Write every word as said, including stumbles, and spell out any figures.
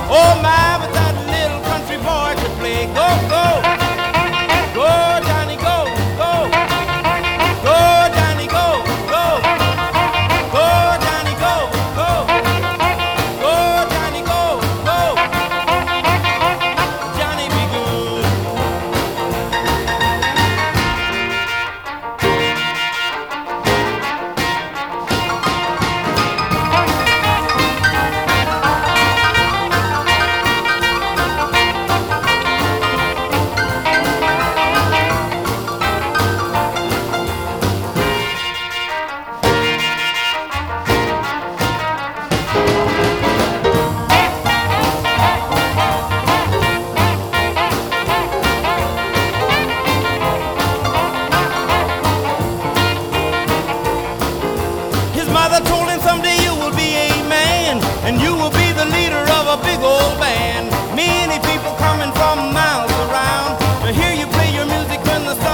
Oh my, but that little country boy could play. Go, go, go, Johnny, go, go, go, Johnny, go, go, go, Johnny, go, go, go, Johnny, go, go, Johnny be good. His mother told him someday you will be a man, and you will be the leader of a big old band. Many people coming from miles around to hear you play your music when the sun